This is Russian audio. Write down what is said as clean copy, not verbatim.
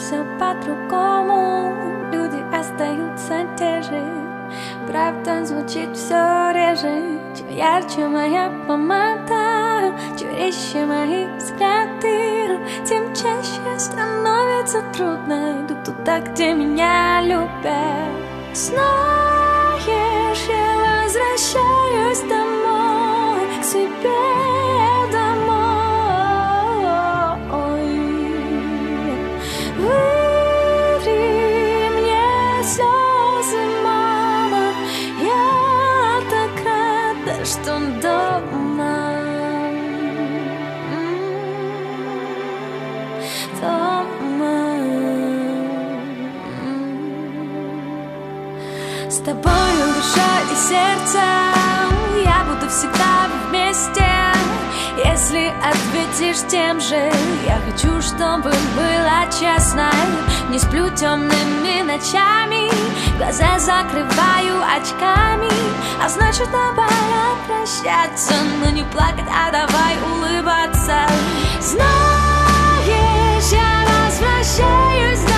все по-другому. Люди остаются те же, правда звучит все реже. Чем ярче моя помада, чем резче мои взгляды, тем чаще становится трудно. Иду туда, где меня любят. Знаешь, я возвращаюсь домой, к себе домой. Вытри мне слезы, мама, я так рада, что дома. Дома. С тобою душа и сердце, я буду всегда вместе. Если ответишь тем же, я хочу, чтобы было честно. Не сплю темными ночами, глаза закрываю очками. А значит, давай прощаться, но не плакать, а давай улыбаться. Знаешь, я возвращаюсь